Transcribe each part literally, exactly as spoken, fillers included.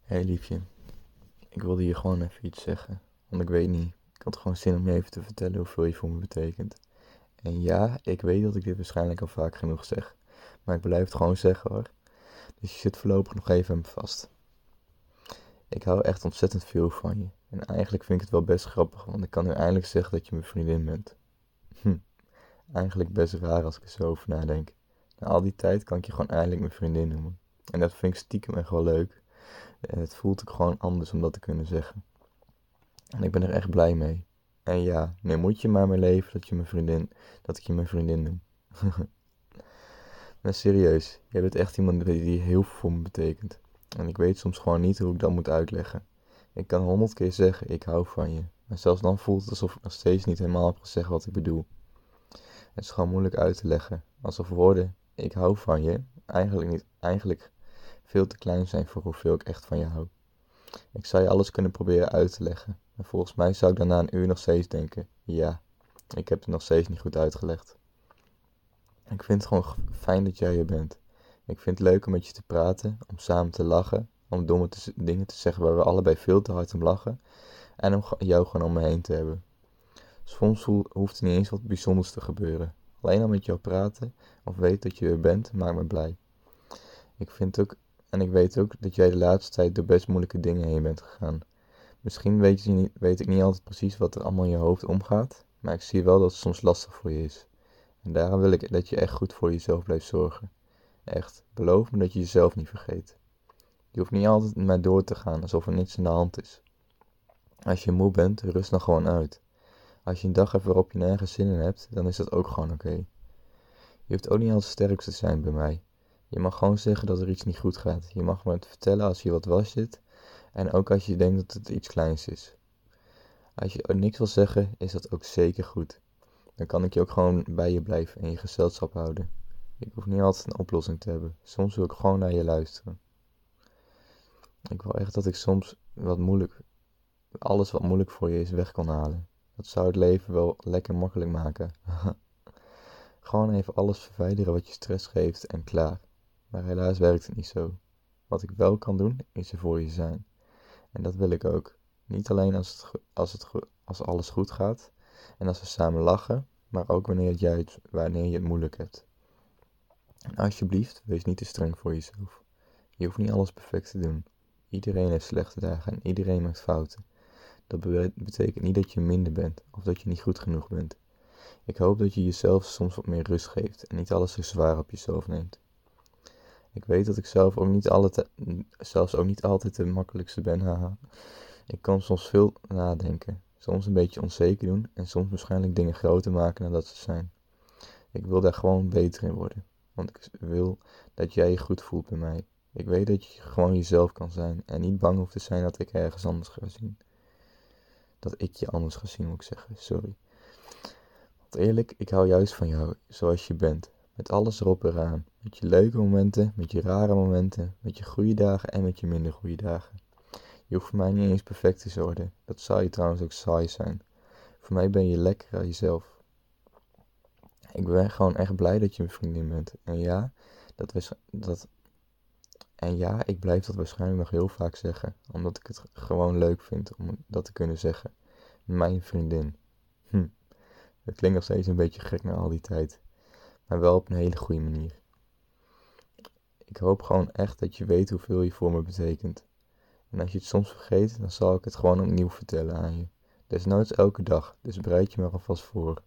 Hé hey, liefje, ik wilde je gewoon even iets zeggen. Want ik weet niet, ik had gewoon zin om je even te vertellen hoeveel je voor me betekent. En ja, ik weet dat ik dit waarschijnlijk al vaak genoeg zeg. Maar ik blijf het gewoon zeggen hoor. Dus je zit voorlopig nog even aan me vast. Ik hou echt ontzettend veel van je. En eigenlijk vind ik het wel best grappig, want ik kan nu eindelijk zeggen dat je mijn vriendin bent. Hm, eigenlijk best raar als ik er zo over nadenk. Na al die tijd kan ik je gewoon eindelijk mijn vriendin noemen. En dat vind ik stiekem echt wel leuk. En het voelt ook gewoon anders om dat te kunnen zeggen. En ik ben er echt blij mee. En ja, nu moet je maar mijn leven dat je mijn vriendin, dat ik je mijn vriendin noem. Maar serieus, jij bent echt iemand die heel veel voor me betekent. En ik weet soms gewoon niet hoe ik dat moet uitleggen. Ik kan honderd keer zeggen, ik hou van je. Maar zelfs dan voelt het alsof ik nog steeds niet helemaal heb gezegd wat ik bedoel. Het is gewoon moeilijk uit te leggen. Alsof woorden, ik hou van je, eigenlijk, niet, eigenlijk veel te klein zijn voor hoeveel ik echt van je hou. Ik zou je alles kunnen proberen uit te leggen. En volgens mij zou ik daarna een uur nog steeds denken, ja, ik heb het nog steeds niet goed uitgelegd. Ik vind het gewoon fijn dat jij er bent. Ik vind het leuk om met je te praten, om samen te lachen, om domme te, dingen te zeggen waar we allebei veel te hard om lachen. En om jou gewoon om me heen te hebben. Soms hoeft er niet eens wat bijzonders te gebeuren. Alleen al met jou praten of weten dat je er bent, maakt me blij. Ik vind ook, en ik weet ook dat jij de laatste tijd door best moeilijke dingen heen bent gegaan. Misschien weet, je niet, weet ik niet altijd precies wat er allemaal in je hoofd omgaat, maar ik zie wel dat het soms lastig voor je is. En daarom wil ik dat je echt goed voor jezelf blijft zorgen. Echt, beloof me dat je jezelf niet vergeet. Je hoeft niet altijd maar door te gaan alsof er niets aan de hand is. Als je moe bent, rust dan gewoon uit. Als je een dag hebt waarop je nergens zin in hebt, dan is dat ook gewoon oké. Okay. Je hoeft ook niet altijd sterk te zijn bij mij. Je mag gewoon zeggen dat er iets niet goed gaat. Je mag me het vertellen als je wat was zit en ook als je denkt dat het iets kleins is. Als je niks wil zeggen, is dat ook zeker goed. Dan kan ik je ook gewoon bij je blijven en je gezelschap houden. Ik hoef niet altijd een oplossing te hebben. Soms wil ik gewoon naar je luisteren. Ik wil echt dat ik soms wat moeilijk, alles wat moeilijk voor je is weg kan halen. Dat zou het leven wel lekker makkelijk maken. Gewoon even alles verwijderen wat je stress geeft en klaar. Maar helaas werkt het niet zo. Wat ik wel kan doen, is er voor je zijn. En dat wil ik ook. Niet alleen als, het, als, het, als alles goed gaat en als we samen lachen, maar ook wanneer, het jij het, wanneer je het moeilijk hebt. En alsjeblieft, wees niet te streng voor jezelf. Je hoeft niet alles perfect te doen. Iedereen heeft slechte dagen en iedereen maakt fouten. Dat betekent niet dat je minder bent of dat je niet goed genoeg bent. Ik hoop dat je jezelf soms wat meer rust geeft en niet alles zo zwaar op jezelf neemt. Ik weet dat ik zelf ook niet altijd, zelfs ook niet altijd de makkelijkste ben, haha. Ik kan soms veel nadenken, soms een beetje onzeker doen en soms waarschijnlijk dingen groter maken dan dat ze zijn. Ik wil daar gewoon beter in worden, want ik wil dat jij je goed voelt bij mij. Ik weet dat je gewoon jezelf kan zijn en niet bang hoeft te zijn dat ik ergens anders ga zien. Dat ik je anders ga zien, moet ik zeggen, sorry. Want eerlijk, ik hou juist van jou zoals je bent. Met alles erop en eraan. Met je leuke momenten, met je rare momenten, met je goede dagen en met je minder goede dagen. Je hoeft voor mij niet eens perfect te worden. Dat zou je trouwens ook saai zijn. Voor mij ben je lekker aan jezelf. Ik ben gewoon echt blij dat je mijn vriendin bent. En ja, dat was, dat, en ja, ik blijf dat waarschijnlijk nog heel vaak zeggen. Omdat ik het gewoon leuk vind om dat te kunnen zeggen. Mijn vriendin. Hm, dat klinkt nog steeds een beetje gek na al die tijd. Maar wel op een hele goede manier. Ik hoop gewoon echt dat je weet hoeveel je voor me betekent. En als je het soms vergeet, dan zal ik het gewoon opnieuw vertellen aan je. Desnoods elke dag, dus bereid je maar alvast voor.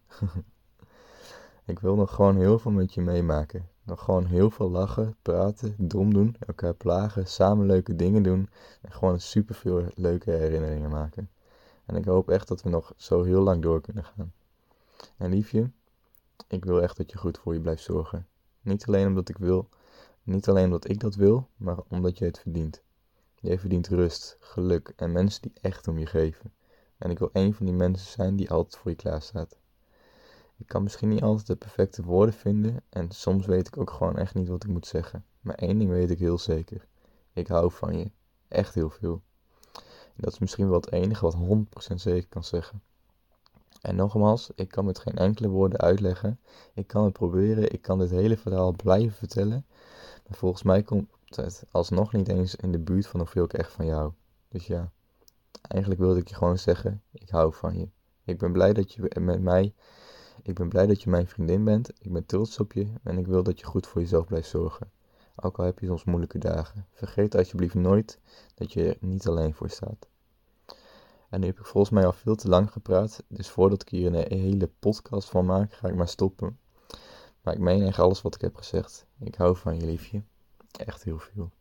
Ik wil nog gewoon heel veel met je meemaken. Nog gewoon heel veel lachen, praten, dom doen, elkaar plagen, samen leuke dingen doen en gewoon super veel leuke herinneringen maken. En ik hoop echt dat we nog zo heel lang door kunnen gaan. En liefje, ik wil echt dat je goed voor je blijft zorgen. Niet alleen omdat ik wil, niet alleen omdat ik dat wil, maar omdat je het verdient. Jij verdient rust, geluk en mensen die echt om je geven. En ik wil één van die mensen zijn die altijd voor je klaarstaat. Ik kan misschien niet altijd de perfecte woorden vinden en soms weet ik ook gewoon echt niet wat ik moet zeggen. Maar één ding weet ik heel zeker. Ik hou van je. Echt heel veel. En dat is misschien wel het enige wat honderd procent zeker kan zeggen. En nogmaals, ik kan met geen enkele woorden uitleggen. Ik kan het proberen, ik kan dit hele verhaal blijven vertellen. Maar volgens mij komt het alsnog niet eens in de buurt van hoeveel ik echt van je hou. Dus ja, eigenlijk wilde ik je gewoon zeggen, ik hou van je. Ik ben blij dat je met mij, ik ben blij dat je mijn vriendin bent. Ik ben trots op je en ik wil dat je goed voor jezelf blijft zorgen. Ook al heb je soms moeilijke dagen. Vergeet alsjeblieft nooit dat je er niet alleen voor staat. En nu heb ik volgens mij al veel te lang gepraat, dus voordat ik hier een hele podcast van maak, ga ik maar stoppen. Maar ik meen echt alles wat ik heb gezegd. Ik hou van je, liefje. Echt heel veel.